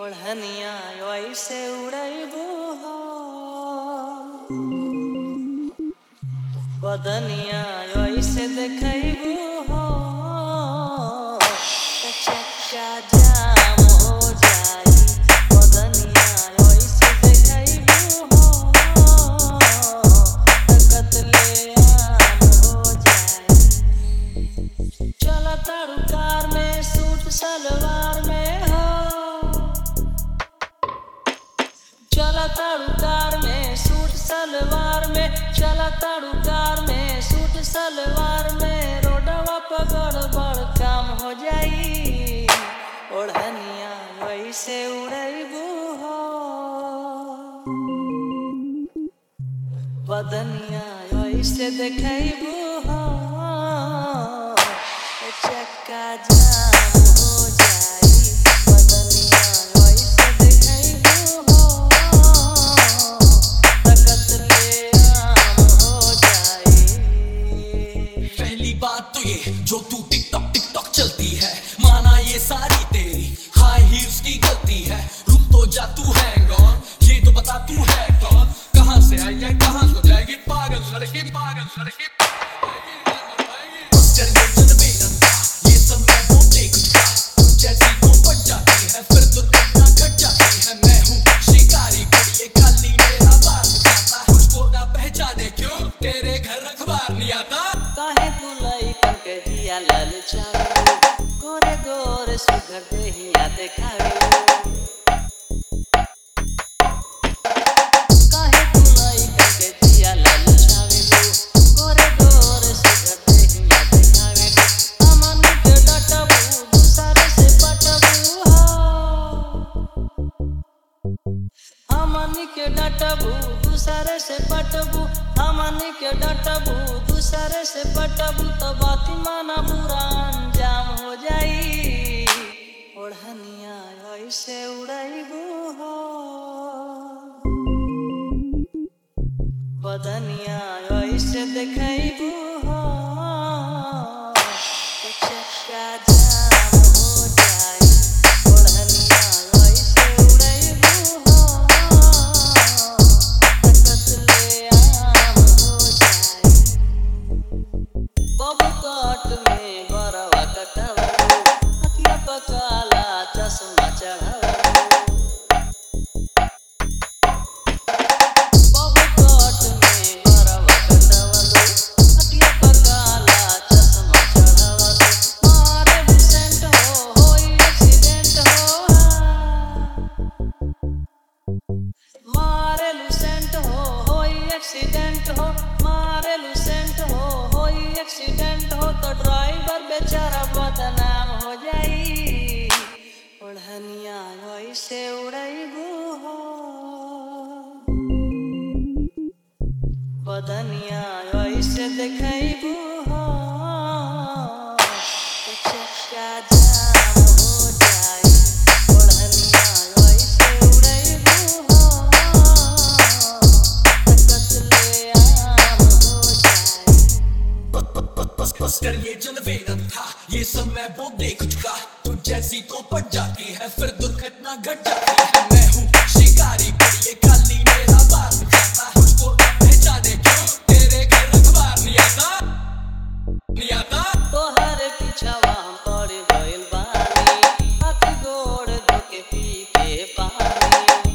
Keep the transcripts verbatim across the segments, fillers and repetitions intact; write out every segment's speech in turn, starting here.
ओढ़निया ऐसे उड़ैबू हो, बदनिया ऐसे देखैबू हो, चक्का जाम हो जाई। बदनिया ऐसे देखैबू हो, कतले आम हो जाई। चला तारू कार में सूट सलवार में हो, चला तारू कार में सूट सलवार में, चला तारू कार में सूट सलवार में, रोडवा पर गड़बड़ काम हो जाई। ओढ़निया ऐसे उड़ैबू हो, बदनिया ऐसे देखैबू हो, चक्का जाम हो जाई। बदनिया ऐसे देखैबू हो, कतले आम हो जाई। पहली बात तो ये जो तू टिकटॉक टिकटॉक चलती है, माना ये सारी तेरी हाई हील्स की गलती है। रुक तो जा तू हैंग ऑन, ये तो बता तू है कौन, कहां से आई है कहां को जाएगी, पागल लड़की पागल लड़की। ये सब मैं वो देख चुका, तू जैसी को पड़ जाती है फिर दुर्घटना घट जाती है। मैं हूँ शिकारी कुड़िए, खाली मेरा बार जाता, मुझको ना पहचाने क्यों तेरे घर अखबार नहीं आता। काहे बुलाई करके जिया ललचावे, गोरे गोरे सुघर देहिया देखावे। काहे बुलाई करके जिया ललचावे, गोरे गोरे सुघर देहिया देखावे। हमन के डटबू दूसरे से पटबू हो, हमन के डटबू दूसरे से पटबू, हमन के डटबू दूसरे से पटबू, तो बाती माना बुरा अंजाम हो जाई। ओढ़निया ऐसे उड़ैबू हो, बदनिया ऐसे देखैबू हो, चक्का जाम हो जाई। ओढ़निया ऐसे उड़ैबू हो, कतले आम हो जाई। बबू काट में बरवा कटवलू, अखिया पकाला चश्मा चढ़वलू। बबू काट में बरवा कटवलू, अखिया पकाला चश्मा चढ़वलू। मारे सेंट हो होई एक्सीडेंट हो, मारे सेंट हो होई एक्सीडेंट हो, मारे सेंट हो होई एक्सीडेंट हो, तो ड्राइवर बेचारा बदनाम हो जाई। ओढ़निया ऐसे उड़ैबू हो, बदनिया ऐसे देखैबू हो, चक्का जाम हो जाई। ओढ़निया ऐसे उड़ैबू हो, कतले आम हो जाई। बस बस कर ये जो निवेदन था, ये सब मैं वो देख चुका, तू जैसी तो पड़ जाती है फिर दुर्घटना घट जाती है। मैं हूँ शिकारी कुड़िए, खाली मेरा बार जाता, मुझको ना पहचाने क्यों तेरे घर अखबार नहीं आता नहीं आता। तोहरे पिछवा हम पड़ गइल बानी, हाथ गोड़ धोके पी के पानी।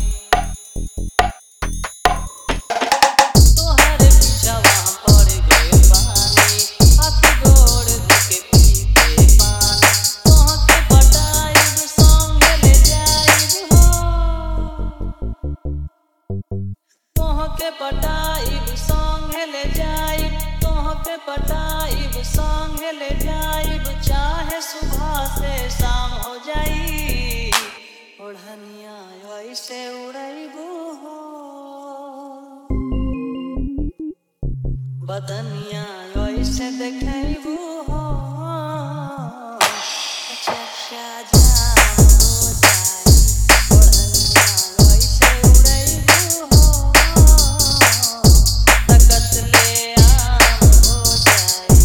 तोहरे पिछवा हम पड़ गइल बानी, हाथ गोड़ धोके पी के पानी। तोहके पटाइब संगे ले जाइब हो, तोहके पटाइब संगे ले जाइब, तोहके पटाइब संगे ले जाइब, चाहे सुबह से शाम हो जाई। ओढ़निया ऐसे उड़ैबू हो, बदनिया ऐसे देखैबू हो, चक्का जाम हो जाई। ओढ़निया ऐसे उड़ैबू हो, कतले आम हो जाई।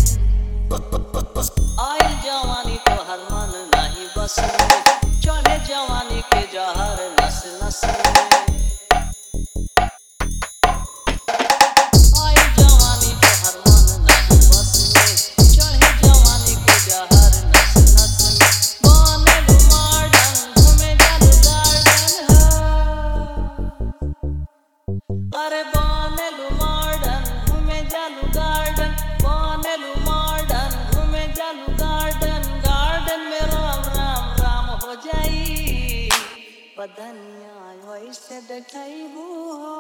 आइल जवानी तो हर मन नहीं बस में, चढ़े जवानी के जहर अरे बनेलु मॉडर्न घूमे जालू गार्डन बनेलु मॉडर्न घूमे जालू गार्डन गार्डन में राम राम राम हो जाई बदनिया वैसे देखैबू हो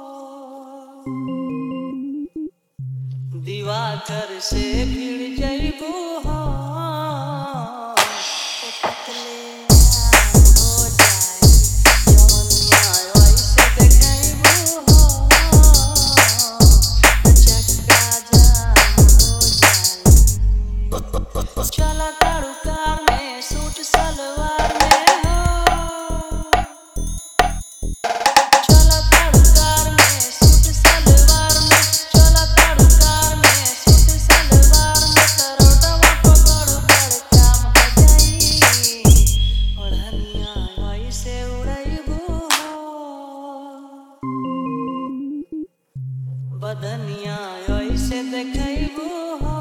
दिवाकर से भिड़ जैबू हो पतले हो जाई जवनिया वैसे देखैबू हो चक्का जाम हो जाई चला तारू कार में सूट सलवार में हो चला तारू कार में सूट सलवार में चला तारू कार में सूट सलवार में तरोटवा पकड़ बड़ काम हो जाई ओढ़निया वैसे उड़ैबू हो बदनिया वैसे देखैबू हो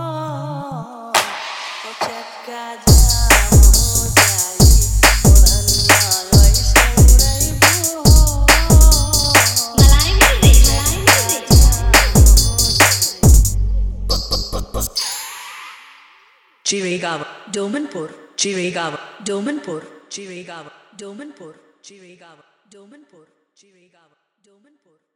ओ चक्का जाम हो जाई ओढ़निया वैसे उड़ैबू हो Malai music Malai music Chirigava, Domanpur, Chirigava, Domanpur, Chirigava, Domanpur, Chirigava, Domanpur, Chirigava, Domanpur.